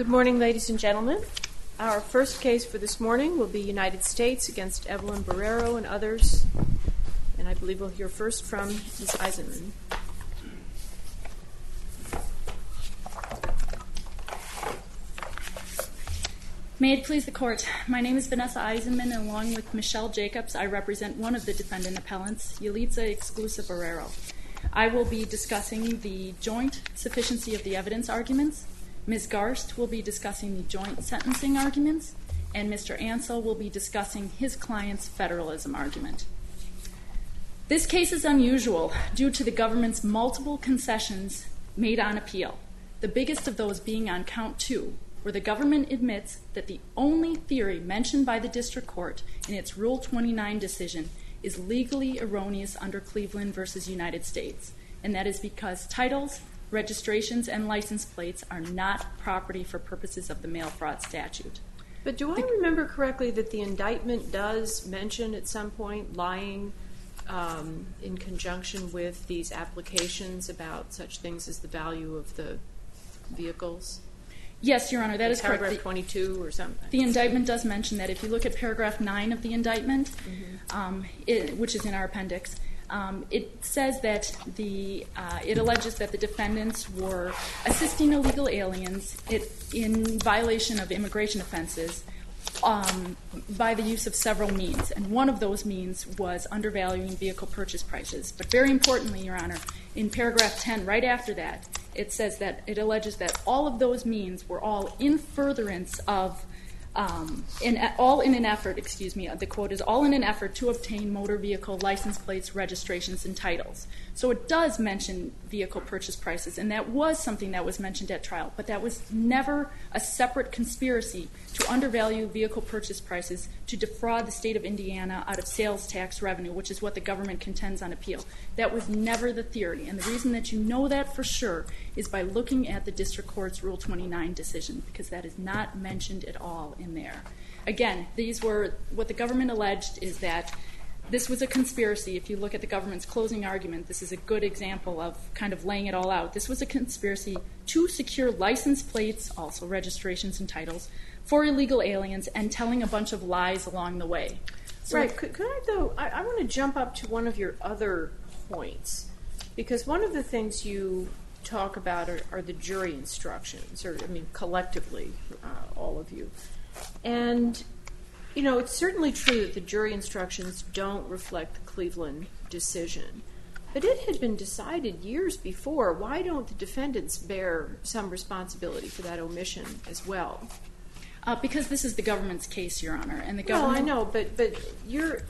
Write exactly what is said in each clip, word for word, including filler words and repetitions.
Good morning, ladies and gentlemen. Our first case for this morning will be United States against Evelyn Barrero and others. And I believe we'll hear first from Miz Eisenman. May it please the Court, my name is Vanessa Eisenman, and along with Michelle Jacobs, I represent one of the defendant appellants, Yelitza Exclusa Barrero. I will be discussing the joint sufficiency of the evidence arguments. Miz Garst will be discussing the joint sentencing arguments, and Mister Ansell will be discussing his client's federalism argument. This case is unusual due to the government's multiple concessions made on appeal, the biggest of those being on count two, where the government admits that the only theory mentioned by the district court in its Rule twenty-nine decision is legally erroneous under Cleveland versus United States, and that is because titles, registrations, and license plates are not property for purposes of the mail fraud statute. But do I remember correctly that the indictment does mention at some point lying um, in conjunction with these applications about such things as the value of the vehicles? Yes, Your Honor, that is correct. Paragraph twenty-two or something. The indictment does mention that. If you look at paragraph nine of the indictment, mm-hmm. um, it, which is in our appendix, um, it says that the uh, it alleges that the defendants were assisting illegal aliens it, in violation of immigration offenses um, by the use of several means, and one of those means was undervaluing vehicle purchase prices. But very importantly, Your Honor, in paragraph ten, right after that, it says that it alleges that all of those means were all in furtherance of, um, in, all in an effort, excuse me, the quote is, all in an effort to obtain motor vehicle license plates, registrations, and titles. So it does mention vehicle purchase prices, and that was something that was mentioned at trial, but that was never a separate conspiracy to undervalue vehicle purchase prices to defraud the state of Indiana out of sales tax revenue, which is what the government contends on appeal. That was never the theory, and the reason that you know that for sure is by looking at the district court's Rule twenty-nine decision, because that is not mentioned at all in there. Again, these were, what the government alleged is that this was a conspiracy. If you look at the government's closing argument, this is a good example of kind of laying it all out. This was a conspiracy to secure license plates, also registrations and titles, for illegal aliens, and telling a bunch of lies along the way. So right. Could, could I, though, I, I want to jump up to one of your other points, because one of the things you talk about are, are the jury instructions, or, I mean, collectively, uh, all of you. And, you know, it's certainly true that the jury instructions don't reflect the Cleveland decision, but it had been decided years before. Why don't the defendants bear some responsibility for that omission as well? Uh, because this is the government's case, Your Honor, and the government... Well, I know, but but you're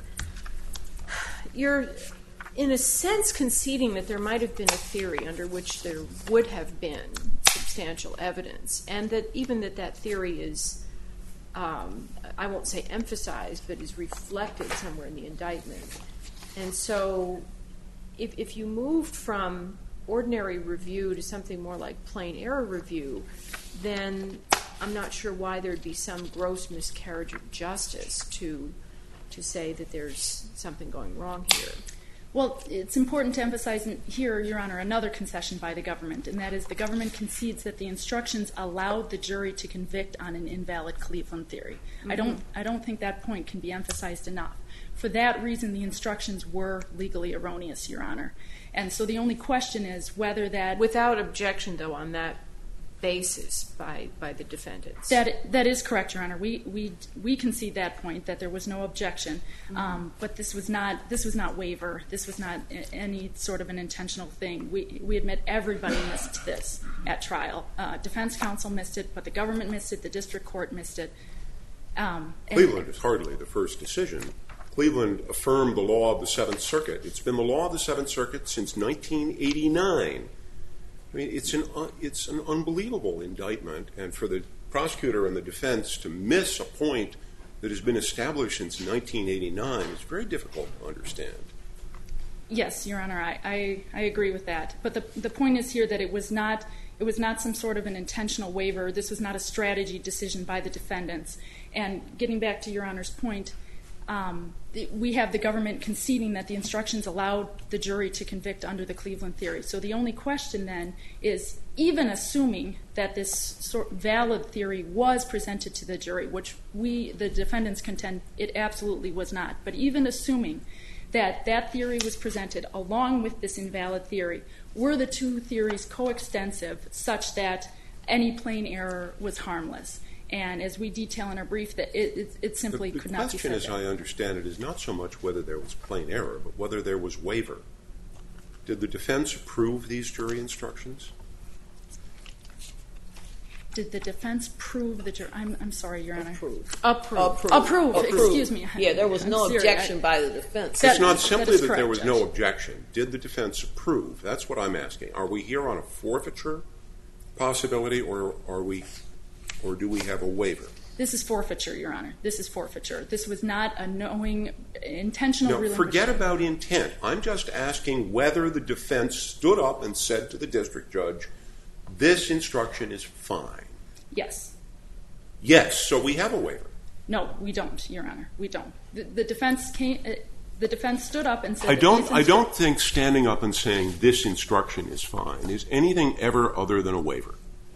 you're in a sense conceding that there might have been a theory under which there would have been substantial evidence, and that even that that theory is, um, I won't say emphasized, but is reflected somewhere in the indictment. And so if if you moved from ordinary review to something more like plain error review, then I'm not sure why there'd be some gross miscarriage of justice to to say that there's something going wrong here. Well, it's important to emphasize here, Your Honor, another concession by the government, and that is the government concedes that the instructions allowed the jury to convict on an invalid Cleveland theory. Mm-hmm. I don't, I don't think that point can be emphasized enough. For that reason, the instructions were legally erroneous, Your Honor. And so the only question is whether that... Without objection, though, on that basis by by the defendants. That that is correct, Your Honor. We we we concede that point, that there was no objection, mm-hmm. um, but this was not this was not waiver. This was not any sort of an intentional thing. We we admit everybody missed this at trial. Uh, defense counsel missed it, but the government missed it. The district court missed it. Um, Cleveland is hardly the first decision. Cleveland affirmed the law of the Seventh Circuit. It's been the law of the Seventh Circuit since nineteen eighty-nine. I mean, it's an uh, it's an unbelievable indictment, and for the prosecutor and the defense to miss a point that has been established since nineteen eighty-nine is very difficult to understand. Yes, Your Honor, I, I, I agree with that. But the the point is here that it was not it was not some sort of an intentional waiver. This was not a strategy decision by the defendants. And getting back to Your Honor's point, um, we have the government conceding that the instructions allowed the jury to convict under the Cleveland theory. So the only question then is, even assuming that this sort valid theory was presented to the jury, which we, the defendants, contend it absolutely was not, but even assuming that that theory was presented along with this invalid theory, were the two theories coextensive such that any plain error was harmless? And as we detail in our brief, that it, it, it simply the, the could not be said. The question, as I understand it, is not so much whether there was plain error, but whether there was waiver. Did the defense approve these jury instructions? Did the defense prove the jury? I'm, I'm sorry, Your Honor. Approve. Approve. Approve. Approve. Approve. Excuse me. Yeah, there was I'm no serious. objection I- by the defense. That- It's not that simply is that, there correct, was Judge. no objection. Did the defense approve? That's what I'm asking. Are we here on a forfeiture possibility, or are we, or do we have a waiver? This is forfeiture, Your Honor. This is forfeiture. This was not a knowing, intentional No, relinquishment. forget about intent. I'm just asking whether the defense stood up and said to the district judge, this instruction is fine. Yes. Yes, so we have a waiver. No, we don't, Your Honor. We don't. The, the defense came. Uh, the defense stood up and said. I that don't. these I instru- don't think standing up and saying this instruction is fine is anything ever other than a waiver.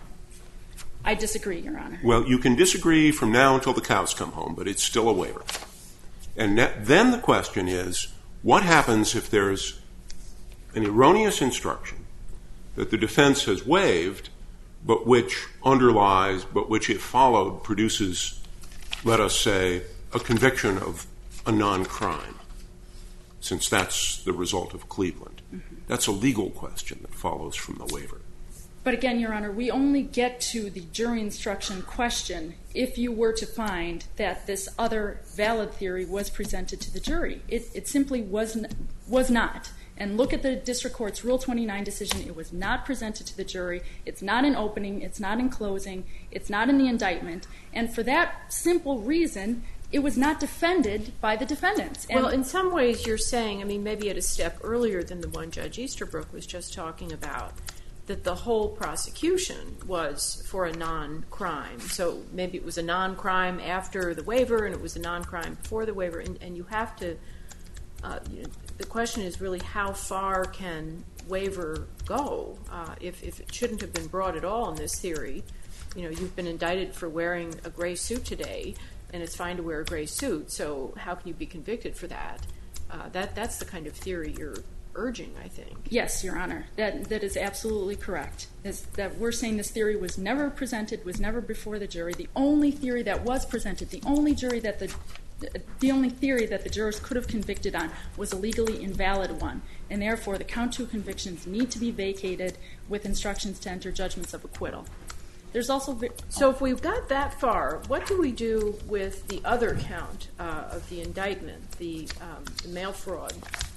I disagree, Your Honor. Well, you can disagree from now until the cows come home, but it's still a waiver. And that, then the question is, what happens if there's an erroneous instruction that the defense has waived, but which underlies, but which, if followed, produces, let us say, a conviction of a non-crime, since that's the result of Cleveland? Mm-hmm. That's a legal question that follows from the waiver. But again, Your Honor, we only get to the jury instruction question if you were to find that this other valid theory was presented to the jury. It, it simply was, n- was not. And look at the district court's Rule twenty-nine decision. It was not presented to the jury. It's not in opening. It's not in closing. It's not in the indictment. And for that simple reason, it was not defended by the defendants. And Well, in some ways you're saying, I mean, maybe at a step earlier than the one Judge Easterbrook was just talking about, that the whole prosecution was for a non-crime. So maybe it was a non-crime after the waiver and it was a non-crime before the waiver. And, and you have to, uh, you know, the question is really how far can waiver go? Uh, if, if it shouldn't have been brought at all in this theory, you know, you've been indicted for wearing a gray suit today and it's fine to wear a gray suit, so how can you be convicted for that? Uh, that that's the kind of theory you're urging, I think. yes, Your Honor, that that is absolutely correct. Is that we're saying this theory was never presented, was never before the jury. The only theory that was presented, the only jury that the the only theory that the jurors could have convicted on was a legally invalid one, and therefore the count two convictions need to be vacated with instructions to enter judgments of acquittal. There's also vi- So if we've got that far, what do we do with the other count uh, of the indictment, the, um, the mail fraud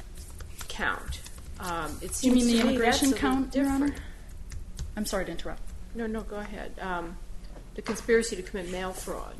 count? Um, it Do you seems mean the to me immigration that's a little count, Your Honor? different. I'm sorry to interrupt. No, no, go ahead. Um, the conspiracy to commit mail fraud.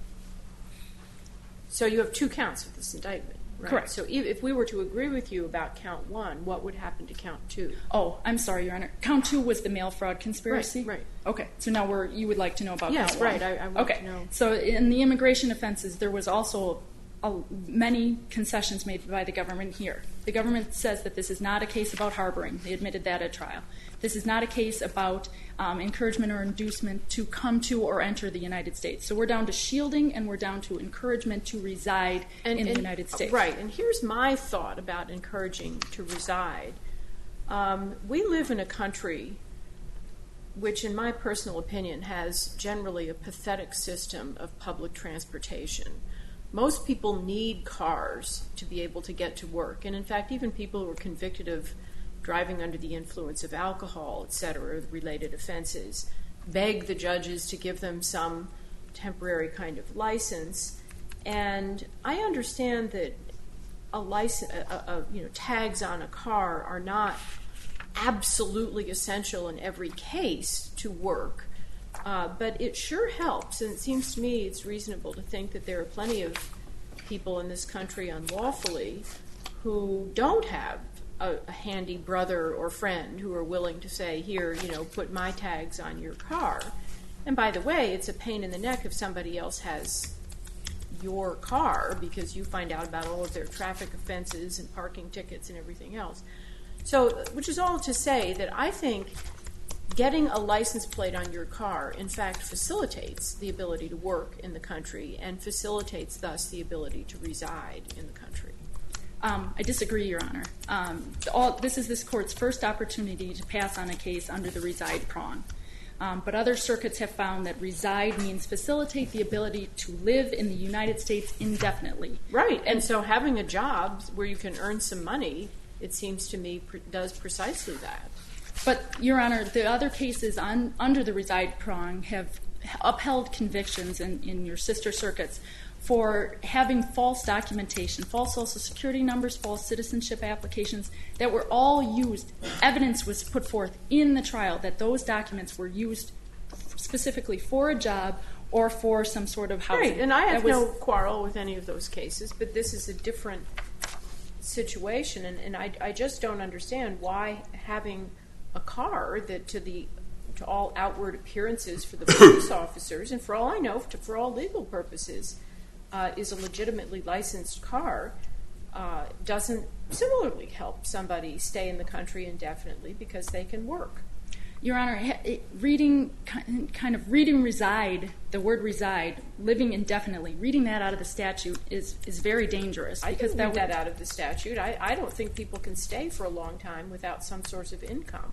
So you have two counts of this indictment, right? Correct. So if if we were to agree with you about count one, what would happen to count two? Oh, I'm sorry, Your Honor. Count two was the mail fraud conspiracy? Right, right. Okay, so now we're, you would like to know about Yes, count one. right, I- I want okay. to know. So in the immigration offenses, there was also a, many concessions made by the government here. The government says that this is not a case about harboring. They admitted that at trial. This is not a case about um, encouragement or inducement to come to or enter the United States. So we're down to shielding and we're down to encouragement to reside And- in the and- United States. Right, and here's my thought about encouraging to reside. Um, we live in a country which, in my personal opinion, has generally a pathetic system of public transportation. Most people need cars to be able to get to work, and in fact, even people who are convicted of driving under the influence of alcohol, et cetera, related offenses, beg the judges to give them some temporary kind of license. And I understand that a license, a, a, you know, tags on a car are not absolutely essential in every case to work, uh, but it sure helps. And it seems to me it's reasonable to think that there are plenty of people in this country unlawfully who don't have a, a handy brother or friend who are willing to say, here, you know, put my tags on your car. And by the way, it's a pain in the neck if somebody else has your car because you find out about all of their traffic offenses and parking tickets and everything else. So, which is all to say that I think getting a license plate on your car, in fact, facilitates the ability to work in the country and facilitates, thus, the ability to reside in the country. Um, I disagree, Your Honor. Um, all, this is this court's first opportunity to pass on a case under the reside prong. Um, but other circuits have found that reside means facilitate the ability to live in the United States indefinitely. Right, and so having a job where you can earn some money, it seems to me, pr- does precisely that. But, Your Honor, the other cases on, under the reside prong have upheld convictions in, in your sister circuits for having false documentation, false Social Security numbers, false citizenship applications that were all used. Evidence was put forth in the trial that those documents were used specifically for a job or for some sort of housing. Right, and I have was, no quarrel with any of those cases, but this is a different situation, and, and I, I just don't understand why having a car that to the to all outward appearances for the police officers, and for all I know, to, for all legal purposes, uh, is a legitimately licensed car, uh, doesn't similarly help somebody stay in the country indefinitely because they can work. Your Honor, reading kind of reading reside, the word reside, living indefinitely, reading that out of the statute is, is very dangerous. I because can that read would, that out of the statute. I, I don't think people can stay for a long time without some source of income.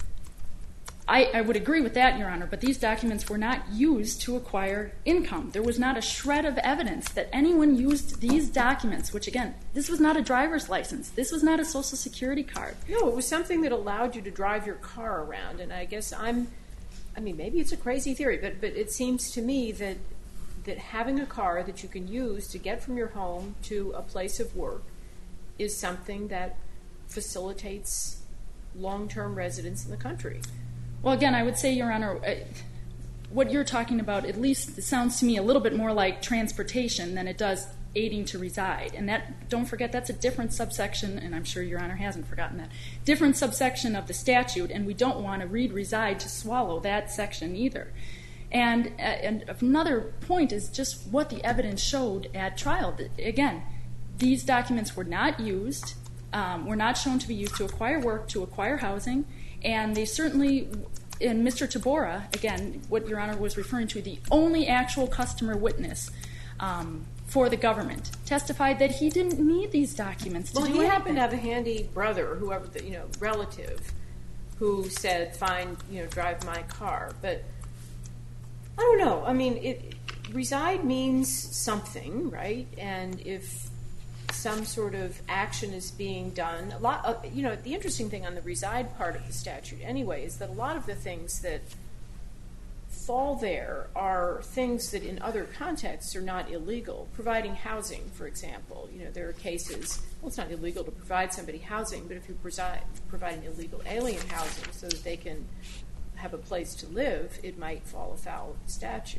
I, I would agree with that, Your Honor, but these documents were not used to acquire income. There was not a shred of evidence that anyone used these documents, which, again, this was not a driver's license. This was not a Social Security card. No, it was something that allowed you to drive your car around, and I guess I'm, I mean, maybe it's a crazy theory, but, but it seems to me that that having a car that you can use to get from your home to a place of work is something that facilitates long-term residence in the country. Well, again, I would say, Your Honor, uh, what you're talking about at least sounds to me a little bit more like transportation than it does aiding to reside. And that, don't forget, that's a different subsection, and I'm sure Your Honor hasn't forgotten that, different subsection of the statute, and we don't want to read reside to swallow that section either. And, uh, and another point is just what the evidence showed at trial. Again, these documents were not used, um, were not shown to be used to acquire work, to acquire housing, and they certainly, in Mister Tabora, again, what Your Honor was referring to, the only actual customer witness um, for the government, testified that he didn't need these documents to well, do he anything. happened to have a handy brother, whoever, the, you know, relative, who said, fine, you know, drive my car. But I don't know. I mean, it, reside means something, right? And if some sort of action is being done, a lot of, you know, the interesting thing on the reside part of the statute anyway is that a lot of the things that fall there are things that in other contexts are not illegal. Providing housing, for example, you know, there are cases, well, it's not illegal to provide somebody housing, but if you preside, provide an illegal alien housing so that they can have a place to live, it might fall afoul of the statute.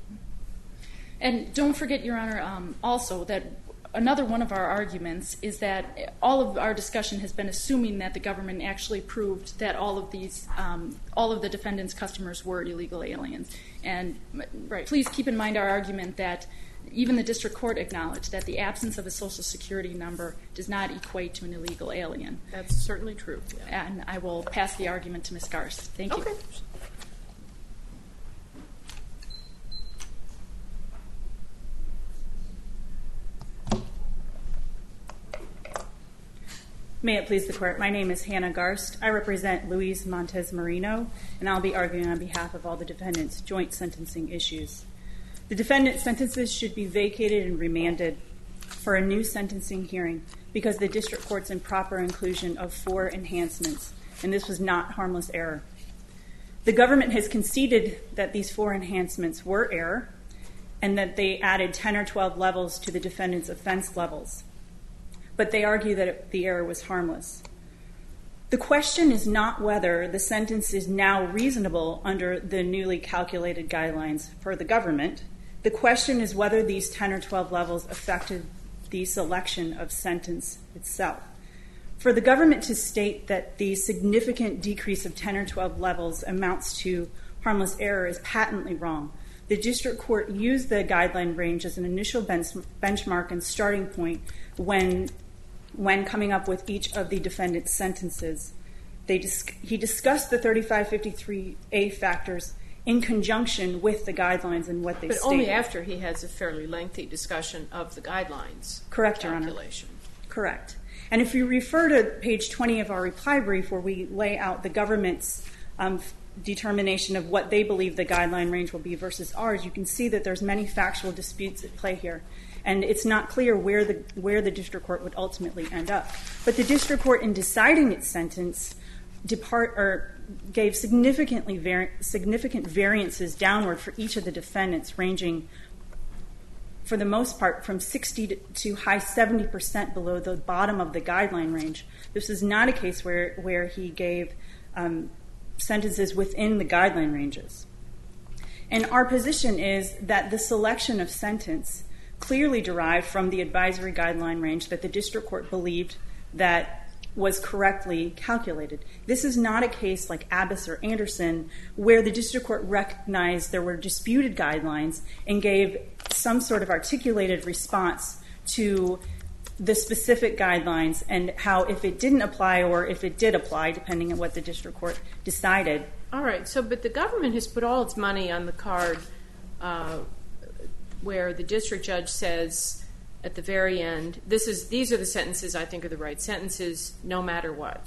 And don't forget, Your Honor, um, also that another one of our arguments is that all of our discussion has been assuming that the government actually proved that all of these, um, all of the defendants' customers were illegal aliens. And right, please keep in mind our argument that even the district court acknowledged that the absence of a Social Security number does not equate to an illegal alien. That's certainly true. Yeah. And I will pass the argument to Miz Garst. Thank you. Okay. May it please the Court. My name is Hannah Garst. I represent Luis Montes Marino, and I'll be arguing on behalf of all the defendants' joint sentencing issues. The defendant's sentences should be vacated and remanded for a new sentencing hearing because the district court's improper inclusion of four enhancements, and this was not harmless error. The government has conceded that these four enhancements were error and that they added ten or twelve levels to the defendant's offense levels, but they argue that the error was harmless. The question is not whether the sentence is now reasonable under the newly calculated guidelines for the government. The question is whether these ten or twelve levels affected the selection of sentence itself. For the government to state that the significant decrease of ten or twelve levels amounts to harmless error is patently wrong. The district court used the guideline range as an initial bench- benchmark and starting point when when coming up with each of the defendant's sentences. They dis- he discussed the thirty-five fifty-three A factors in conjunction with the guidelines and what they but stated. only after he has a fairly lengthy discussion of the guidelines. Correct, Your Honor. Calculation. Correct. And if you refer to page twenty of our reply brief, where we lay out the government's um, determination of what they believe the guideline range will be versus ours, you can see that there's many factual disputes at play here. And it's not clear where the where the district court would ultimately end up. But the district court, in deciding its sentence, depart or gave significantly vari- significant variances downward for each of the defendants, ranging, for the most part, from sixty to, to high seventy percent below the bottom of the guideline range. This is not a case where where he gave um, sentences within the guideline ranges. And our position is that the selection of sentence clearly derived from the advisory guideline range that the district court believed that was correctly calculated. This is not a case like Abbas or Anderson, where the district court recognized there were disputed guidelines and gave some sort of articulated response to the specific guidelines and how, if it didn't apply or if it did apply, depending on what the district court decided. All right. So, but the government has put all its money on the card uh, where the district judge says at the very end, "This is these are the sentences I think are the right sentences, no matter what."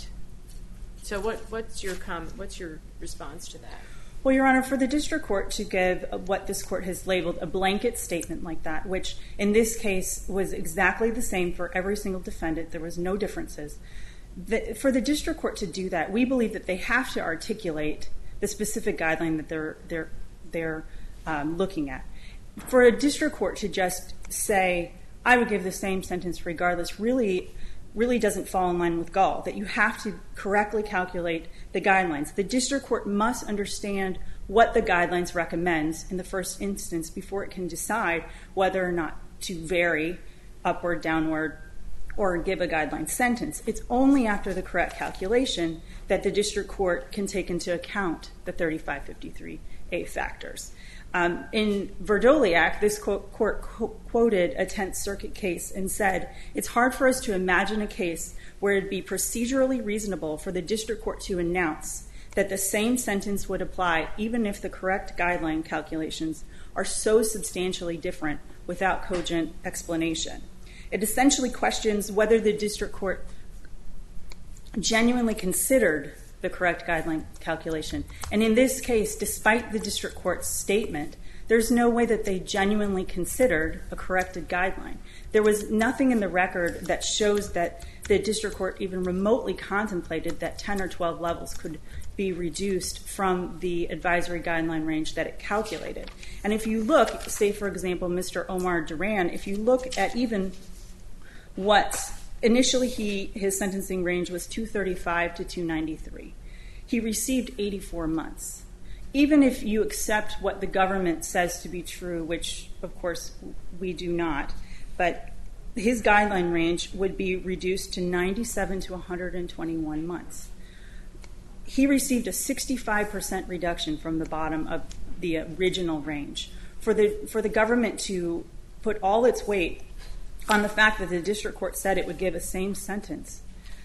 So, what what's your comment? What's your response to that? Well, Your Honor, for the district court to give what this court has labeled a blanket statement like that, which in this case was exactly the same for every single defendant, there was no differences. The, for the district court to do that, we believe that they have to articulate the specific guideline that they're they're they're um, looking at. For a district court to just say, "I would give the same sentence regardless," really really doesn't fall in line with Gall, that you have to correctly calculate the guidelines. The district court must understand what the guidelines recommends in the first instance before it can decide whether or not to vary upward, downward, or give a guideline sentence. It's only after the correct calculation that the district court can take into account the thirty-five fifty-three A factors. Um, in Verdoliak, this court qu- quoted a Tenth Circuit case and said, "It's hard for us to imagine a case where it would be procedurally reasonable for the district court to announce that the same sentence would apply even if the correct guideline calculations are so substantially different without cogent explanation." It essentially questions whether the district court genuinely considered the correct guideline calculation. And in this case, despite the district court's statement, there's no way that they genuinely considered a corrected guideline. There was nothing in the record that shows that the district court even remotely contemplated that ten or twelve levels could be reduced from the advisory guideline range that it calculated. And if you look, say for example, Mister Omar Duran, if you look at even what initially he his sentencing range was two thirty-five to two ninety-three. He received eighty-four months. Even if you accept what the government says to be true, which of course we do not, but his guideline range would be reduced to ninety-seven to one hundred twenty-one months. He received a sixty-five percent reduction from the bottom of the original range. For the for the government to put all its weight on the fact that the district court said it would give a same sentence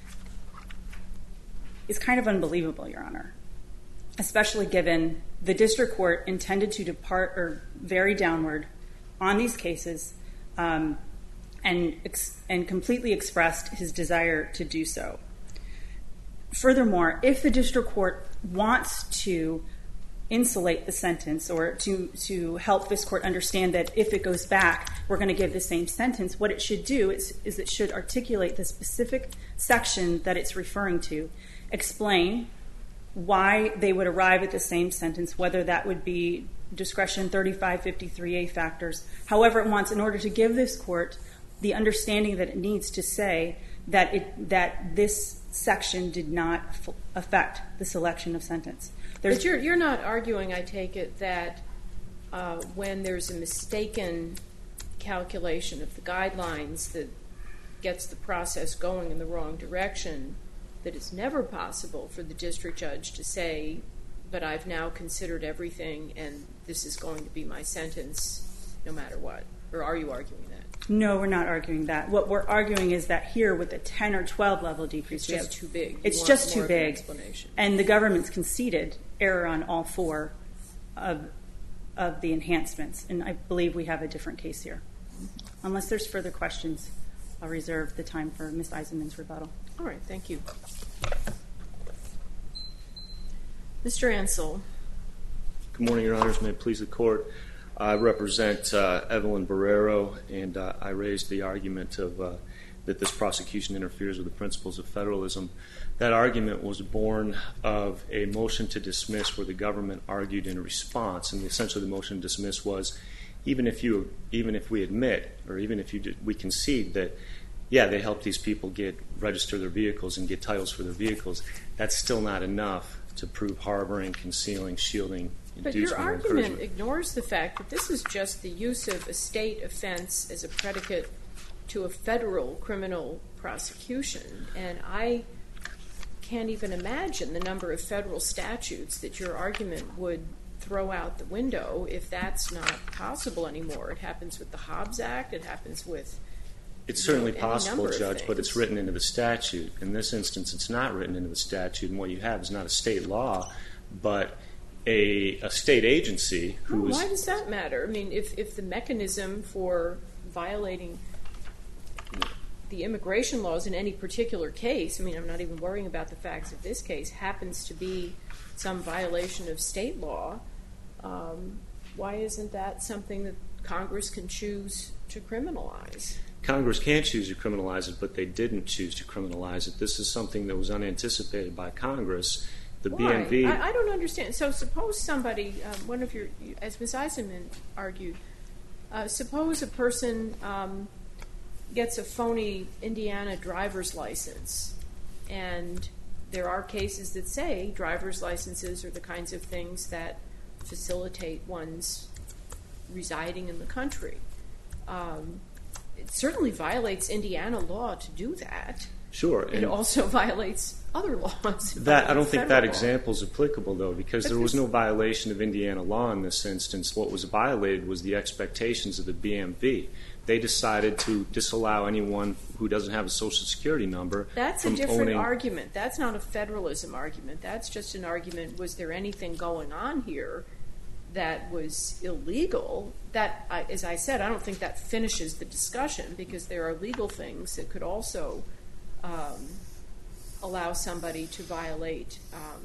is kind of unbelievable, Your Honor, especially given the district court intended to depart or vary downward on these cases um, and, ex- and completely expressed his desire to do so. Furthermore, if the district court wants to insulate the sentence or to, to help this court understand that if it goes back, we're going to give the same sentence, what it should do is, is it should articulate the specific section that it's referring to, explain why they would arrive at the same sentence, whether that would be discretion thirty-five fifty-three A factors, however it wants, in order to give this court the understanding that it needs to say that it, that this section did not f- affect the selection of sentence. There's But you're, you're not arguing, I take it, that uh, when there's a mistaken calculation of the guidelines that gets the process going in the wrong direction, that it's never possible for the district judge to say, but I've now considered everything and this is going to be my sentence no matter what. Or are you arguing that? No, we're not arguing that. What we're arguing is that here with the ten or twelve level decrease, It's we just have- too big. You It's want just more too of an big. explanation. And the government's conceded error on all four of of the enhancements. And I believe we have a different case here. Unless there's further questions, I'll reserve the time for Miz Eisenman's rebuttal. All right, thank you. Mister Ansel. Good morning, Your Honors. May it please the Court. I represent uh, Evelyn Barrero, and uh, I raised the argument of uh, that this prosecution interferes with the principles of federalism. That argument was born of a motion to dismiss where the government argued in response, and essentially the motion to dismiss was, even if you, even if we admit, or even if you did, we concede that, yeah, they helped these people get register their vehicles and get titles for their vehicles, that's still not enough to prove harboring, concealing, shielding, But inducement, your or argument encouragement. ignores the fact that this is just the use of a state offense as a predicate to a federal criminal prosecution. And I can't even imagine the number of federal statutes that your argument would throw out the window if that's not possible anymore. It happens with the Hobbs Act. It happens with It's certainly any possible, number of Judge, but it's things. written into the statute. In this instance, it's not written into the statute, and what you have is not a state law, but a, a state agency who Well, is... why does that matter? I mean, if, if the mechanism for violating the immigration laws in any particular case, I mean, I'm not even worrying about the facts of this case, happens to be some violation of state law, um, why isn't that something that Congress can choose to criminalize? Congress can choose to criminalize it, but they didn't choose to criminalize it. This is something that was unanticipated by Congress. The Why? B M V... I, I don't understand. So suppose somebody, um, one of your, as Miz Eisenman argued, uh, suppose a person um, gets a phony Indiana driver's license, and there are cases that say driver's licenses are the kinds of things that facilitate one's residing in the country. Um, it certainly violates Indiana law to do that. Sure. It and also violates other laws. that I don't think that Federal law. example is applicable, though, because But there was this- no violation of Indiana law in this instance. What was violated was the expectations of the B M V. They decided to disallow anyone who doesn't have a Social Security number That's a from different owning... argument. That's not a federalism argument. That's just an argument, was there anything going on here that was illegal? That, I- as I said, I don't think that finishes the discussion, because there are legal things that could also um, allow somebody to violate um,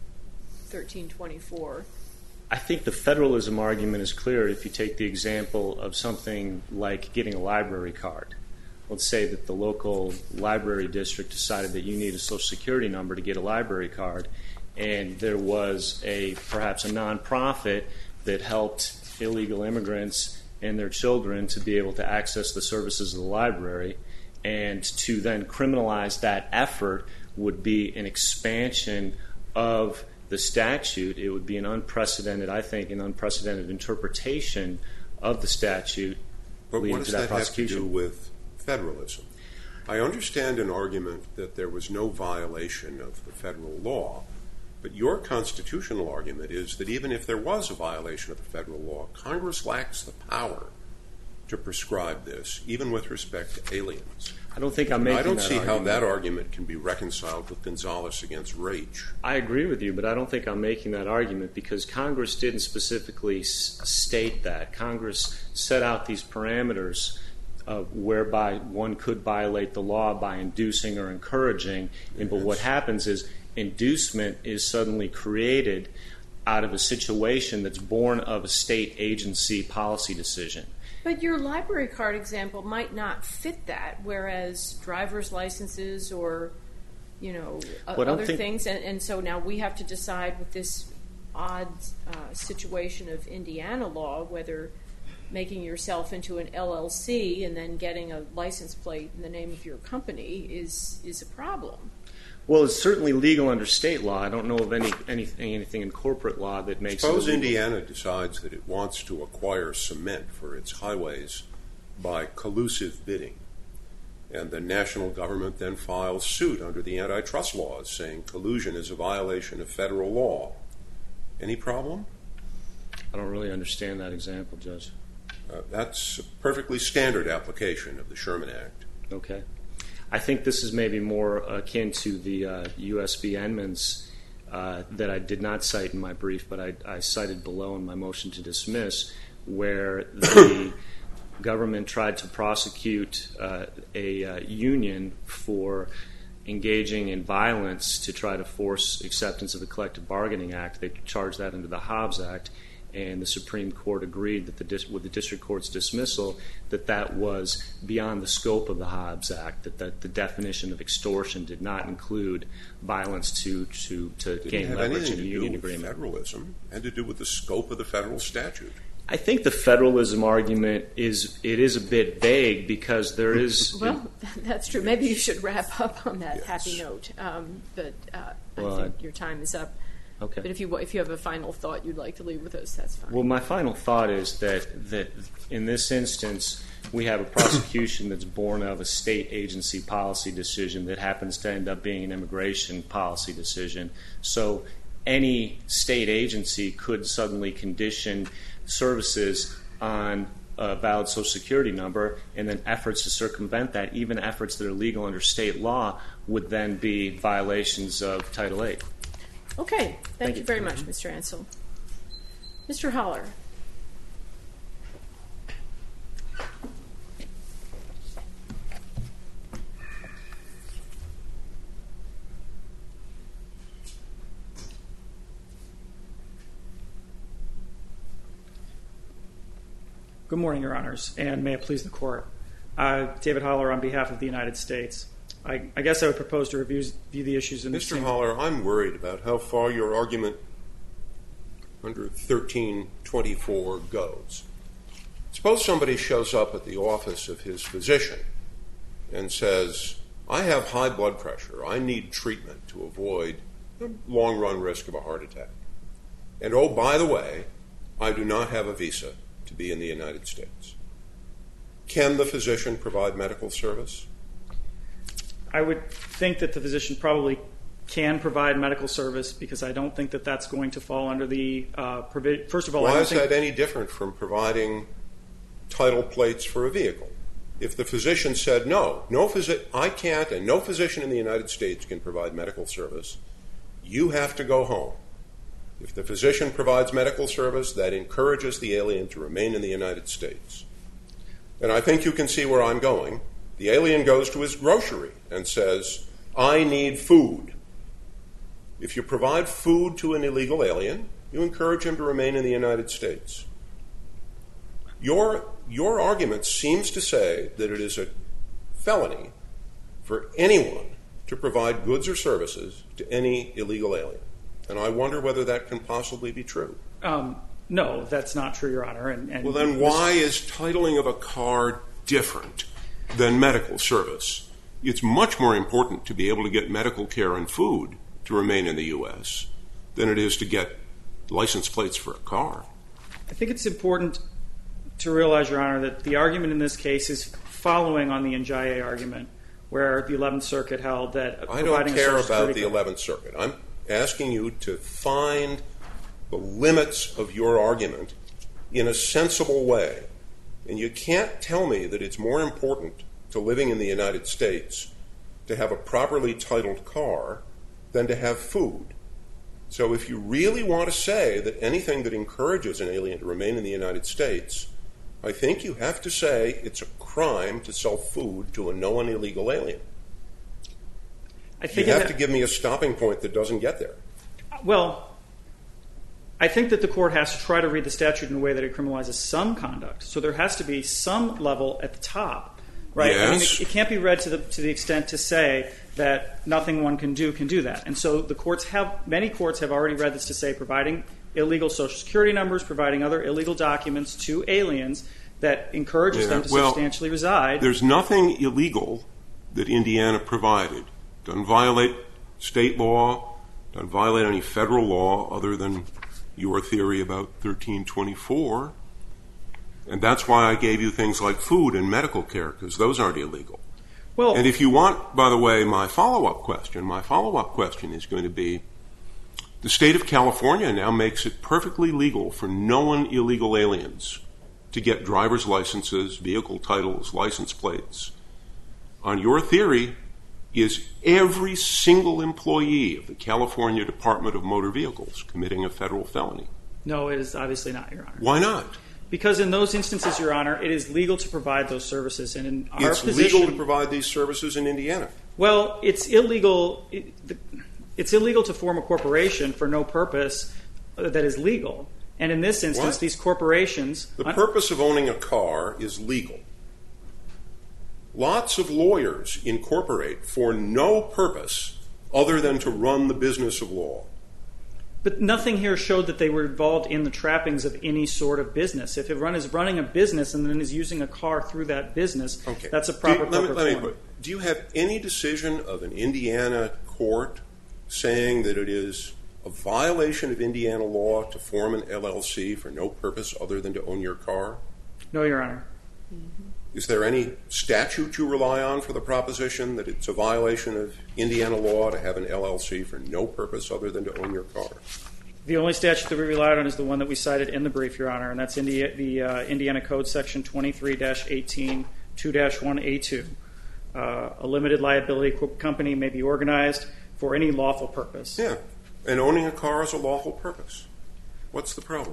thirteen twenty-four. I think the federalism argument is clear if you take the example of something like getting a library card. Let's say that the local library district decided that you need a Social Security number to get a library card, and there was a perhaps a nonprofit that helped illegal immigrants and their children to be able to access the services of the library, and to then criminalize that effort would be an expansion of the statute. It would be an unprecedented, I think, an unprecedented interpretation of the statute But leading what to does that that have to prosecution. do with federalism? I understand an argument that there was no violation of the federal law, but your constitutional argument is that even if there was a violation of the federal law, Congress lacks the power to prescribe this, even with respect to aliens. I don't think I'm And making I don't that see how argument. that argument can be reconciled with Gonzales against Raich. I agree with you, but I don't think I'm making that argument because Congress didn't specifically s- state that. Congress set out these parameters uh, whereby one could violate the law by inducing or encouraging, and but what happens is inducement is suddenly created out of a situation that's born of a state agency policy decision. But your library card example might not fit that, whereas driver's licenses or, you know, o- Well, I don't other think- things, and, and so now we have to decide with this odd uh, situation of Indiana law whether making yourself into an L L C and then getting a license plate in the name of your company is is a problem. Well, it's certainly legal under state law. I don't know of any anything anything in corporate law that makes Suppose it illegal. Indiana decides that it wants to acquire cement for its highways by collusive bidding, and the national government then files suit under the antitrust laws saying collusion is a violation of federal law. Any problem? I don't really understand that example, Judge. Uh, that's a perfectly standard application of the Sherman Act. Okay. I think this is maybe more akin to the uh, U S v. Edmonds uh, that I did not cite in my brief, but I, I cited below in my motion to dismiss, where the government tried to prosecute uh, a uh, union for engaging in violence to try to force acceptance of the Collective Bargaining Act. They charged that under the Hobbs Act, and the Supreme Court agreed that the dis- with the district court's dismissal that that was beyond the scope of the Hobbs Act, that, that the definition of extortion did not include violence to to, to gain leverage in a union agreement. Federalism had to do with the scope of the federal statute. I think the federalism argument is it is a bit vague because there is. Well, that's true. Maybe you should wrap up on that yes. happy note. Um, but uh, well, I think your time is up. Okay. But if you if you have a final thought you'd like to leave with us, that's fine. Well, my final thought is that that in this instance we have a prosecution that's born of a state agency policy decision that happens to end up being an immigration policy decision. So any state agency could suddenly condition services on a valid Social Security number, and then efforts to circumvent that, even efforts that are legal under state law, would then be violations of Title eight. Okay. Thank, Thank you you very much, Mister Ansel. Mister Holler. Good morning, Your Honors, and may it please the Court. Uh, David Holler on behalf of the United States. I, I guess I would propose to review, review the issues in Mister the same... Holler, I'm worried about how far your argument under thirteen twenty-four goes. Suppose somebody shows up at the office of his physician and says, I have high blood pressure. I need treatment to avoid the long-run risk of a heart attack. And oh, by the way, I do not have a visa to be in the United States. Can the physician provide medical service? I would think that the physician probably can provide medical service because I don't think that that's going to fall under the uh, provision. First of all, why I don't is think... that any different from providing title plates for a vehicle? If the physician said, no, no phys- I can't, and no physician in the United States can provide medical service, you have to go home. If the physician provides medical service, that encourages the alien to remain in the United States. And I think you can see where I'm going. The alien goes to his grocery and says, I need food. If you provide food to an illegal alien, you encourage him to remain in the United States. Your, your argument seems to say that it is a felony for anyone to provide goods or services to any illegal alien. And I wonder whether that can possibly be true. Um, no, that's not true, Your Honor. And, and well, then why is titling of a car different than medical service? It's much more important to be able to get medical care and food to remain in the U S than it is to get license plates for a car. I think it's important to realize, Your Honor, that the argument in this case is following on the N J I A argument, where the eleventh Circuit held that I providing don't care a Social about Security the eleventh Circuit. I'm asking you to find the limits of your argument in a sensible way. And you can't tell me that it's more important to living in the United States to have a properly titled car than to have food. So if you really want to say that anything that encourages an alien to remain in the United States, I think you have to say it's a crime to sell food to a known illegal alien. I think you have that, to give me a stopping point that doesn't get there. Well, I think that the court has to try to read the statute in a way that it criminalizes some conduct. So there has to be some level at the top, right? Yes. I mean, it, it can't be read to the to the extent to say that nothing one can do can do that. And so the courts have many courts have already read this to say providing illegal Social Security numbers, providing other illegal documents to aliens that encourages Yeah, them to well, substantially reside. There's nothing illegal that Indiana provided. Doesn't violate state law, doesn't violate any federal law other than your theory about thirteen twenty-four. And that's why I gave you things like food and medical care, because those aren't illegal. Well, and if you want, by the way, my follow-up question, my follow-up question is going to be, the state of California now makes it perfectly legal for known illegal aliens to get driver's licenses, vehicle titles, license plates. On your theory, is every single employee of the California Department of Motor Vehicles committing a federal felony? No, it is obviously not, Your Honor. Why not? Because in those instances, Your Honor, it is legal to provide those services. And in our it's position, legal to provide these services in Indiana. Well, it's illegal. It, it's illegal to form a corporation for no purpose that is legal. And in this instance, What? these corporations... The purpose of owning a car is legal. Lots of lawyers incorporate for no purpose other than to run the business of law. But nothing here showed that they were involved in the trappings of any sort of business. If one is running a business and then is using a car through that business, Okay. that's a proper do you, let me, corporate let me form. put, do you have any decision of an Indiana court saying that it is a violation of Indiana law to form an L L C for no purpose other than to own your car? No, Your Honor. Is there any statute you rely on for the proposition that it's a violation of Indiana law to have an L L C for no purpose other than to own your car? The only statute that we relied on is the one that we cited in the brief, Your Honor, and that's Indi- the uh, Indiana Code Section twenty-three eighteen two one A two. Uh, a limited liability co- company may be organized for any lawful purpose. Yeah, and owning a car is a lawful purpose. What's the problem?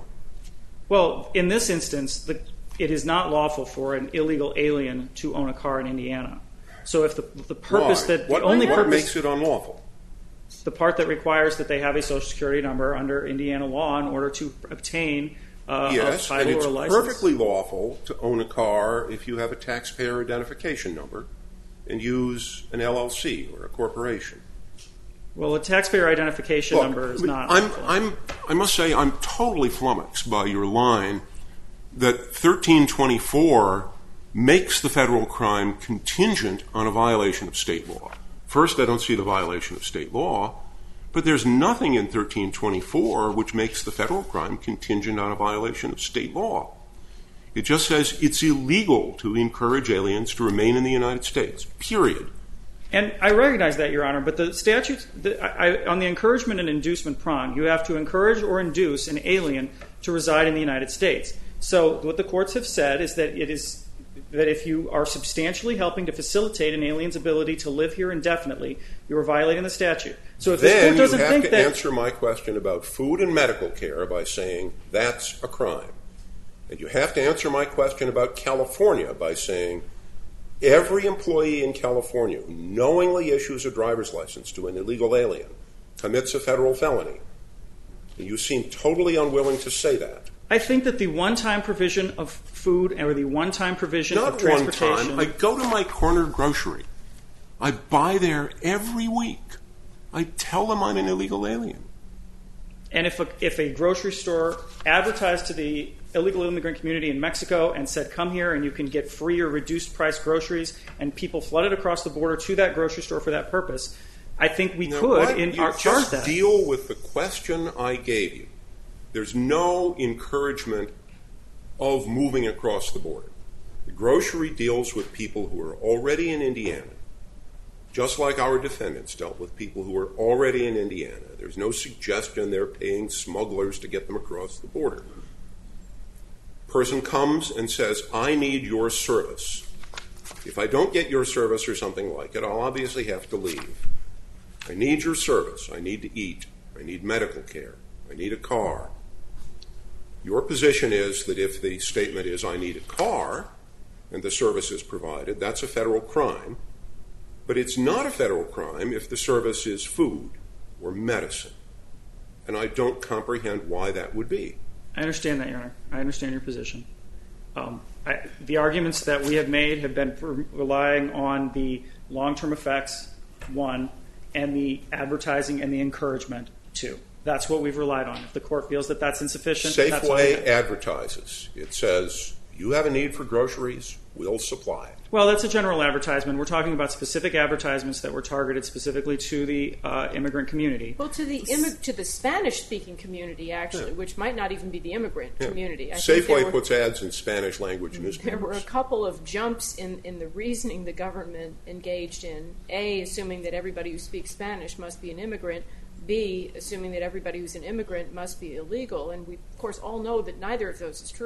Well, in this instance, the, it is not lawful for an illegal alien to own a car in Indiana. So if the, the purpose Why? that what, the only what purpose makes it unlawful? the part that requires that they have a Social Security number under Indiana law in order to obtain uh, Yes, a title and it's or a license. perfectly lawful to own a car if you have a taxpayer identification number and use an L L C or a corporation. Well, a taxpayer identification Look, number is I mean, not. I'm, I'm, I must say I'm totally flummoxed by your line that thirteen twenty-four makes the federal crime contingent on a violation of state law. First, I don't see the violation of state law, but there's nothing in thirteen twenty-four which makes the federal crime contingent on a violation of state law. It just says it's illegal to encourage aliens to remain in the United States, period. And I recognize that, Your Honor, but the statute, the, I, on the encouragement and inducement prong, you have to encourage or induce an alien to reside in the United States. So what the courts have said is that it is that if you are substantially helping to facilitate an alien's ability to live here indefinitely, you are violating the statute. So if this Then court you doesn't have think to that answer my question about food and medical care by saying that's a crime. And you have to answer my question about California by saying every employee in California who knowingly issues a driver's license to an illegal alien commits a federal felony. You seem totally unwilling to say that. I think that the one-time provision of food or the one-time provision Not of one transportation. time. I go to my corner grocery. I buy there every week. I tell them I'm an illegal alien. And if a, if a grocery store advertised to the illegal immigrant community in Mexico and said, come here and you can get free or reduced price groceries, and people flooded across the border to that grocery store for that purpose, I think we Now, could why- in you our, charge just that. deal with the question I gave you. There's no encouragement of moving across the border. The grocery deals with people who are already in Indiana, just like our defendants dealt with people who are already in Indiana. There's no suggestion they're paying smugglers to get them across the border. Person comes and says, I need your service. If I don't get your service or something like it, I'll obviously have to leave. I need your service. I need to eat. I need medical care. I need a car. Your position is that if the statement is, I need a car, and the service is provided, that's a federal crime. But it's not a federal crime if the service is food or medicine. And I don't comprehend why that would be. I understand that, Your Honor. I understand your position. Um, I, the arguments that we have made have been for relying on the long-term effects, one, and the advertising and the encouragement, two. That's what we've relied on. If the court feels that that's insufficient, that's all we Safeway have. advertises. It says, you have a need for groceries, we'll supply it. Well, that's a general advertisement. We're talking about specific advertisements that were targeted specifically to the uh, immigrant community. Well, to the immi- to the Spanish-speaking community, actually, Yeah. which might not even be the immigrant Yeah. community. I think there Safeway were- puts ads in Spanish language newspapers. There were a couple of jumps in, in the reasoning the government engaged in. A, assuming that everybody who speaks Spanish must be an immigrant. B, assuming that everybody who's an immigrant must be illegal. And we, of course, all know that neither of those is true.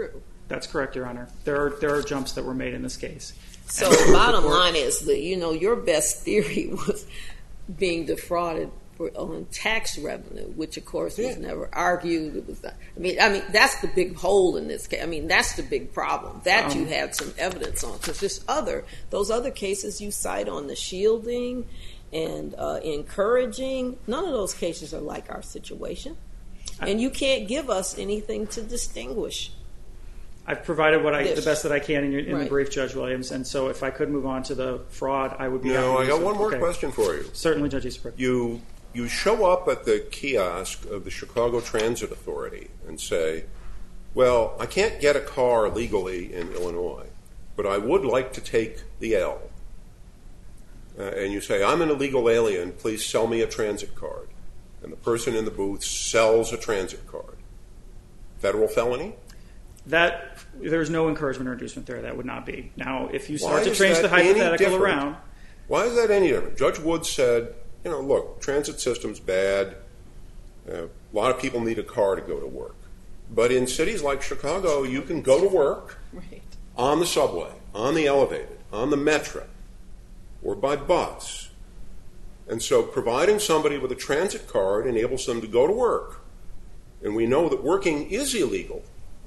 That's correct, Your Honor. There are there are jumps that were made in this case. So the bottom line is that, you know, your best theory was being defrauded for on tax revenue, which of course was yeah. never argued. It was not, I mean, I mean that's the big hole in this case. I mean, that's the big problem that um, you had some evidence on, because there's other those other cases you cite on the shielding and uh, encouraging. None of those cases are like our situation, and you can't give us anything to distinguish. I've provided what I the best that I can in, your, in right. the brief, Judge Williams, and so if I could move on to the fraud, I would be. No, I got so. one more okay. question for you. Certainly, Judge Easterbrook. You you show up at the kiosk of the Chicago Transit Authority and say, "Well, I can't get a car legally in Illinois, but I would like to take the L." Uh, and you say, "I'm an illegal alien. Please sell me a transit card." And the person in the booth sells a transit card. Federal felony? That there's no encouragement or inducement there. That would not be. Now, if you Why start to is change that the any hypothetical different? around, Why is that any different? Judge Wood said, you know, look, transit system's bad. Uh, a lot of people need a car to go to work. But in cities like Chicago, you can go to work Right. on the subway, on the elevated, on the metro, or by bus. And so providing somebody with a transit card enables them to go to work. And we know that working is illegal.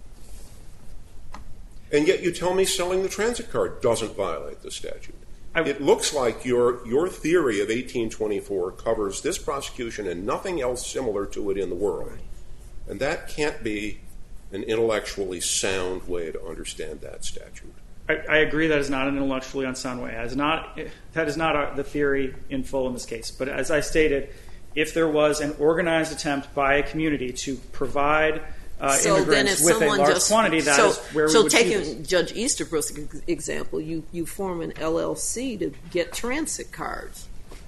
And yet you tell me selling the transit card doesn't violate the statute. I, it looks like your your theory of eighteen twenty-four covers this prosecution and nothing else similar to it in the world. And that can't be an intellectually sound way to understand that statute. I, I agree that is not an intellectually unsound way. That is not, that is not a, the theory in full in this case. But as I stated, if there was an organized attempt by a community to provide Uh, so immigrants then if with a large just, quantity, that so, is where we so would taking see this. Judge Easterbrook's example, you, you form an L L C to get transit cards,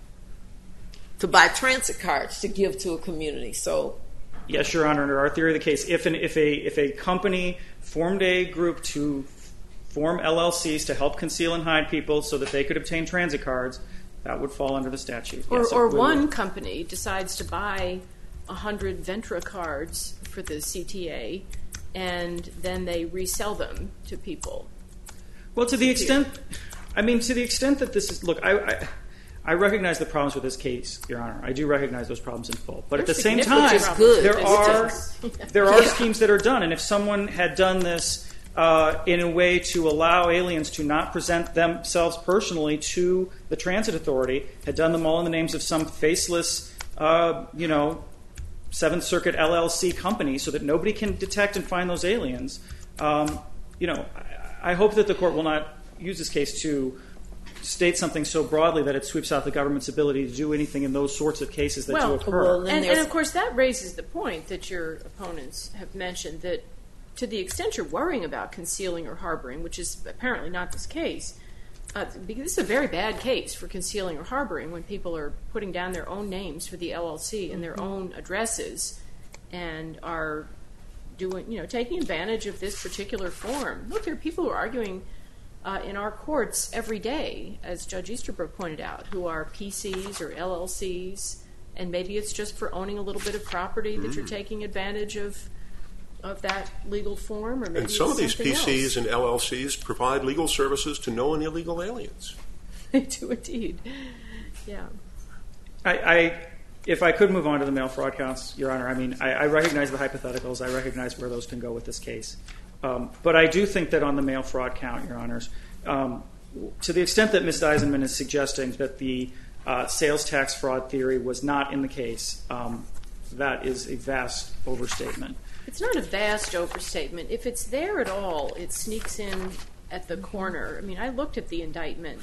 to buy transit cards to give to a community. So, yes, Your Honor, under our theory of the case, if an, if a if a company formed a group to form L L Cs to help conceal and hide people so that they could obtain transit cards, that would fall under the statute. Or, yes, or would. one company decides to buy one hundred Ventra cards for the C T A, and then they resell them to people. Well, to the extent, I mean, to the extent that this is, look, I, I, I recognize the problems with this case, Your Honor. I do recognize those problems in full. But They're at the same significant time, problems. there It's are just- there are Yeah. schemes that are done, and if someone had done this uh, in a way to allow aliens to not present themselves personally to the transit authority, had done them all in the names of some faceless, uh, you know, Seventh Circuit L L C company so that nobody can detect and find those aliens. Um, you know, I, I hope that the court will not use this case to state something so broadly that it sweeps out the government's ability to do anything in those sorts of cases that Well, do occur. well, then And, there's- and of course, that raises the point that your opponents have mentioned, that to the extent you're worrying about concealing or harboring, which is apparently not this case, uh, because this is a very bad case for concealing or harboring when people are putting down their own names for the L L C and their own addresses and are doing, you know, taking advantage of this particular form. Look, there are people who are arguing uh, in our courts every day, as Judge Easterbrook pointed out, who are P Cs or L L Cs, and maybe it's just for owning a little bit of property that you're taking advantage of of that legal form, or maybe And some it's of these P something Cs and L L Cs provide legal services to known illegal aliens. They do indeed. Yeah. I, I, if I could move on to the mail fraud counts, Your Honor, I mean, I, I recognize the hypotheticals. I recognize where those can go with this case. Um, but I do think that on the mail fraud count, Your Honors, um, to the extent that Miz Eisenman is suggesting that the uh, sales tax fraud theory was not in the case, um, that is a vast overstatement. It's not a vast overstatement. If it's there at all, it sneaks in at the corner. I mean, I looked at the indictment,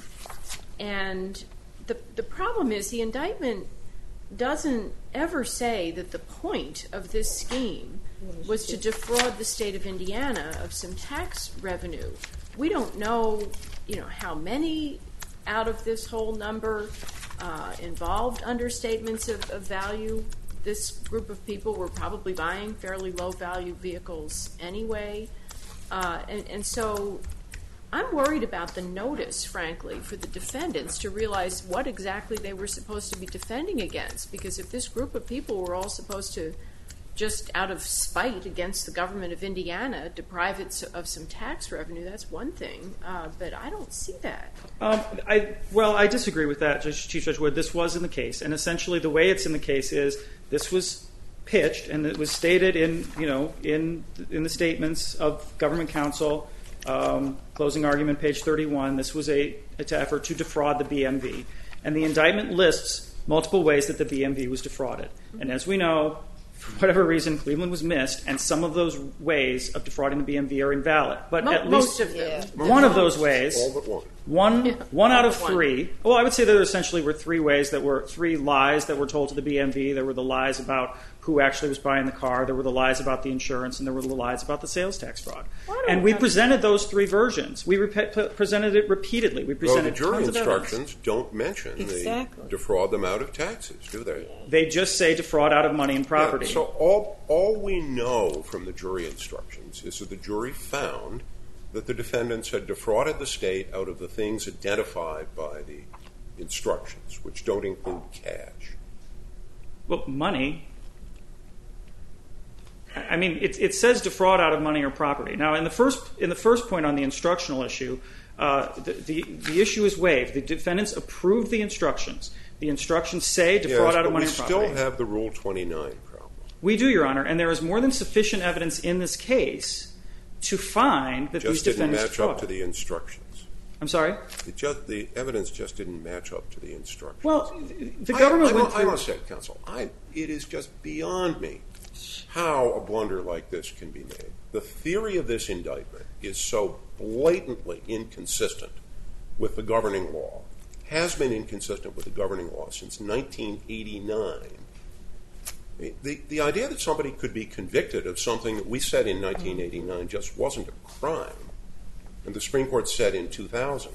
and the the problem is the indictment doesn't ever say that the point of this scheme was to defraud the state of Indiana of some tax revenue. We don't know, you know, how many out of this whole number uh, involved understatements of, of value. This group of people were probably buying fairly low-value vehicles anyway. Uh, and, and so I'm worried about the notice, frankly, for the defendants to realize what exactly they were supposed to be defending against. Because if this group of people were all supposed to just out of spite against the government of Indiana, deprive it of some tax revenue, that's one thing. Uh, but I don't see that. Um, I, well, I disagree with that, Chief Judge Wood. This was in the case. And essentially the way it's in the case is this was pitched and it was stated in, you know, in, in the statements of government counsel, um, closing argument, page thirty-one. This was a, an effort to defraud the B M V. And the indictment lists multiple ways that the B M V was defrauded. Mm-hmm. And as we know, for whatever reason, Cleveland was missed, and some of those ways of defrauding the B M V are invalid. But Mo- at most least of them. Yeah. one of those ways, all but one, one, yeah, one out of one. three. Well, I would say there essentially were three ways that were three lies that were told to the B M V. There were the lies about who actually was buying the car. There were the lies about the insurance, and there were the lies about the sales tax fraud. And we presented those three versions. We rep- presented it repeatedly. We presented well, the jury tons of instructions evidence. don't mention Exactly. they defraud them out of taxes, do they? They just say defraud out of money and property. Yeah, so all all we know from the jury instructions is that the jury found that the defendants had defrauded the state out of the things identified by the instructions, which don't include cash. Well, money. I mean, it, it says defraud out of money or property. Now, in the first in the first point on the instructional issue, uh, the, the the issue is waived. The defendants approved the instructions. The instructions say defraud yes, out of but money we or property. still have the Rule twenty-nine problem. We do, Your Honor, and there is more than sufficient evidence in this case to find that Just these didn't defendants match defrauded. up to the instructions. I'm sorry? It just, the evidence just didn't match up to the instructions. Well, the government I, I, went I through... must say, counsel, I, it is just beyond me how a blunder like this can be made. The theory of this indictment is so blatantly inconsistent with the governing law, has been inconsistent with the governing law since nineteen eighty-nine. The, the idea that somebody could be convicted of something that we said in nineteen eighty-nine just wasn't a crime, and the Supreme Court said in two thousand,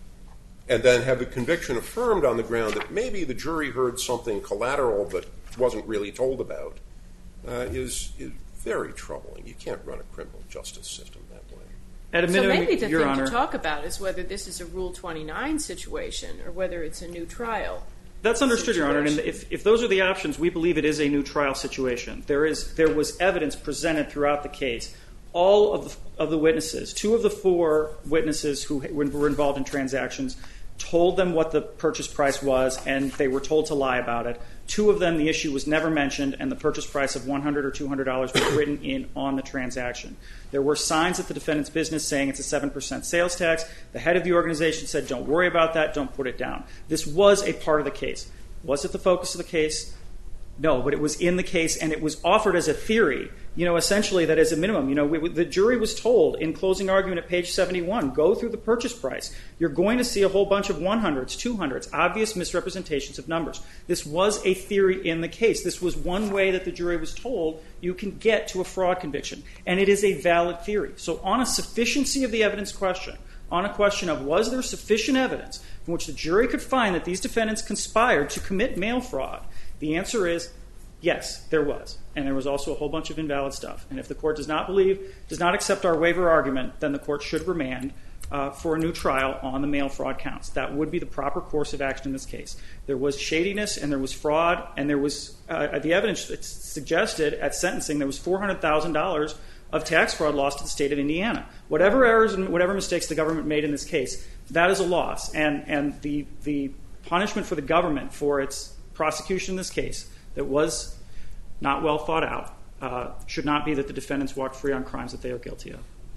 and then have the conviction affirmed on the ground that maybe the jury heard something collateral but wasn't really told about, uh, is, is very troubling. You can't run a criminal justice system that way. At a So minimum, maybe the Your thing Honor, to talk about is whether this is a Rule twenty-nine situation or whether it's a new trial. That's understood, Your Honor. And situation. if, if those are the options, we believe it is a new trial situation. There is there was evidence presented throughout the case. All of the, of the witnesses, two of the four witnesses who were involved in transactions, told them what the purchase price was, and they were told to lie about it. Two of them, the issue was never mentioned, and the purchase price of one hundred dollars or two hundred dollars was written in on the transaction. There were signs at the defendant's business saying it's a seven percent sales tax. The head of the organization said, don't worry about that, don't put it down. This was a part of the case. Was it the focus of the case? No, but it was in the case, and it was offered as a theory, you know, essentially that as a minimum. You know, we, the jury was told in closing argument at page seventy-one, go through the purchase price. You're going to see a whole bunch of one hundreds, two hundreds, obvious misrepresentations of numbers. This was a theory in the case. This was one way that the jury was told you can get to a fraud conviction, and it is a valid theory. So on a sufficiency of the evidence question, on a question of was there sufficient evidence from which the jury could find that these defendants conspired to commit mail fraud, the answer is yes, there was. And there was also a whole bunch of invalid stuff. And if the court does not believe, does not accept our waiver argument, then the court should remand uh, for a new trial on the mail fraud counts. That would be the proper course of action in this case. There was shadiness and there was fraud, and there was uh, the evidence that suggested at sentencing there was four hundred thousand dollars of tax fraud lost to the state of Indiana. Whatever errors and whatever mistakes the government made in this case, that is a loss. And, and the, the punishment for the government for its prosecution in this case that was not well thought out uh, should not be that the defendants walk free on crimes that they are guilty of.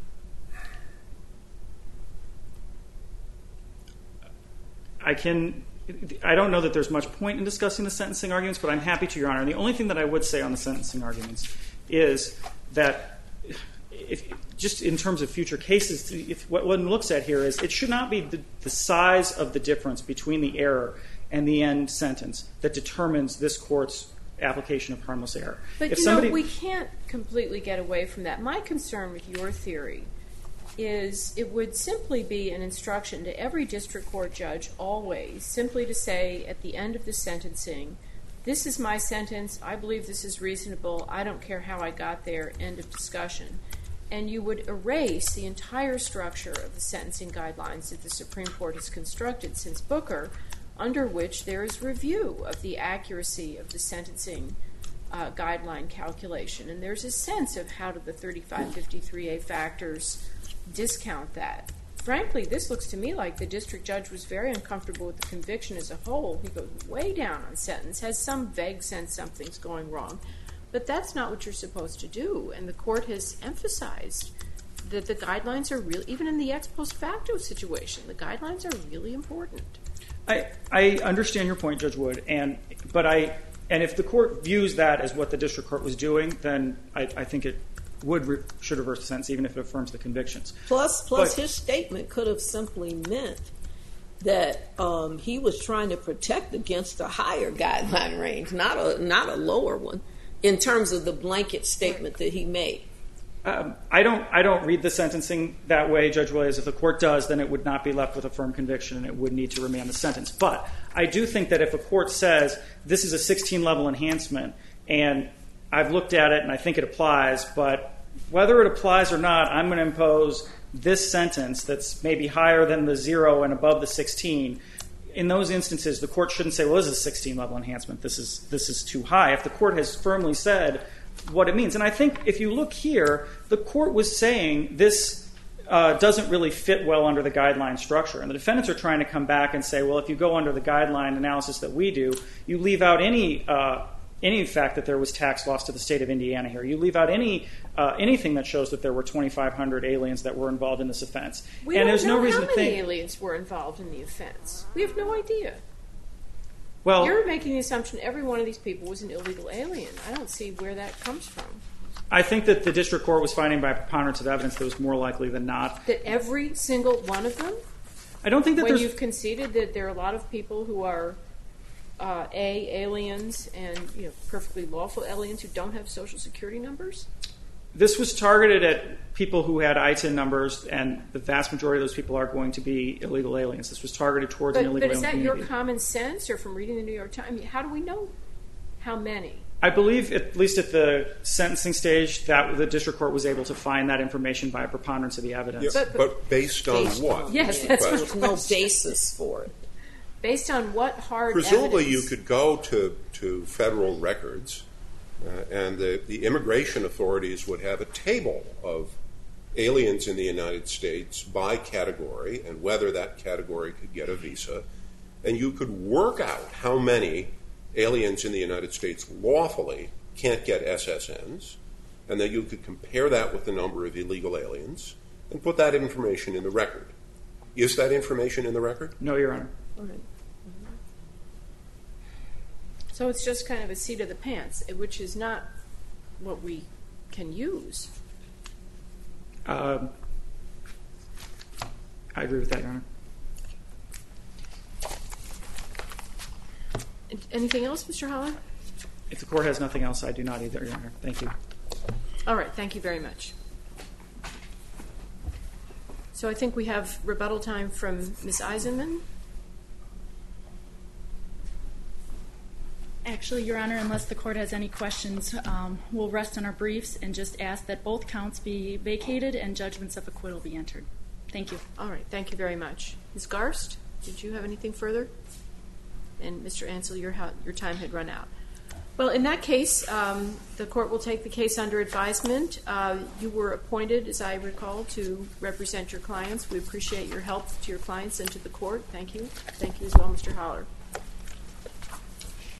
I can, I don't know that there's much point in discussing the sentencing arguments, but I'm happy to, Your Honor. And the only thing that I would say on the sentencing arguments is that if, just in terms of future cases, if what one looks at here is it should not be the, the size of the difference between the error and the end sentence that determines this court's application of harmless error. But, if you somebody, know, we can't completely get away from that. My concern with your theory is it would simply be an instruction to every district court judge always simply to say at the end of the sentencing, this is my sentence, I believe this is reasonable, I don't care how I got there, end of discussion. And you would erase the entire structure of the sentencing guidelines that the Supreme Court has constructed since Booker, under which there is review of the accuracy of the sentencing uh, guideline calculation. And there's a sense of how do the thirty-five fifty-three A factors discount that. Frankly, this looks to me like the district judge was very uncomfortable with the conviction as a whole. He goes way down on sentence, has some vague sense something's going wrong. But that's not what you're supposed to do. And the court has emphasized that the guidelines are really, even in the ex post facto situation, the guidelines are really important. I, I understand your point, Judge Wood, and but I and if the court views that as what the district court was doing, then I, I think it would re, should reverse the sentence, even if it affirms the convictions. Plus, plus but, his statement could have simply meant that um, he was trying to protect against a higher guideline range, not a not a lower one, in terms of the blanket statement that he made. Um, I don't. I don't read the sentencing that way, Judge Williams. If the court does, then it would not be left with a firm conviction, and it would need to remand the sentence. But I do think that if a court says this is a sixteen level enhancement, and I've looked at it and I think it applies, but whether it applies or not, I'm going to impose this sentence that's maybe higher than the zero and above the sixteen. In those instances, the court shouldn't say, "Well, this is a sixteen level enhancement. This is this is too high." If the court has firmly said what it means. And I think if you look here, the court was saying this uh, doesn't really fit well under the guideline structure. And the defendants are trying to come back and say, well, if you go under the guideline analysis that we do, you leave out any uh, any fact that there was tax loss to the state of Indiana here. You leave out any uh, anything that shows that there were twenty-five hundred aliens that were involved in this offense. We and don't there's know no reason how to many think, aliens were involved in the offense. We have no idea. Well, You're making the assumption every one of these people was an illegal alien. I don't see where that comes from. I think that the district court was finding by preponderance of evidence that it was more likely than not. That every single one of them? I don't think that when there's... you've conceded that there are a lot of people who are uh, A, aliens, and you know, perfectly lawful aliens who don't have Social Security numbers? This was targeted at people who had I T I N numbers, and the vast majority of those people are going to be illegal aliens. This was targeted towards but, an illegal But is alien that your community. common sense, or from reading the New York Times? I mean, how do we know how many? I believe, at least at the sentencing stage, that the district court was able to find that information by a preponderance of the evidence. Yeah, But- but based on Based what? on- Yes, yeah, that's But- my There's no question. basis for it. Based on what hard Presumably evidence? you could go to, to federal records uh, and the, the immigration authorities would have a table of aliens in the United States by category and whether that category could get a visa, and you could work out how many aliens in the United States lawfully can't get S S Ns, and then you could compare that with the number of illegal aliens and put that information in the record. Is that information in the record? No, Your Honor. All right. So it's just kind of a seat of the pants, which is not what we can use. Um, I agree with that, Your Honor. Anything else, Mister Holler? If the court has nothing else, I do not either, Your Honor. Thank you. All right, thank you very much. So I think we have rebuttal time from Miz Eisenman. Actually, Your Honor, unless the court has any questions, um, we'll rest on our briefs and just ask that both counts be vacated and judgments of acquittal be entered. Thank you. All right, thank you very much. Miz Garst, did you have anything further? And Mister Ansel, your, your time had run out. Well, in that case, um, the court will take the case under advisement. Uh, you were appointed, as I recall, to represent your clients. We appreciate your help to your clients and to the court. Thank you. Thank you as well, Mister Holler.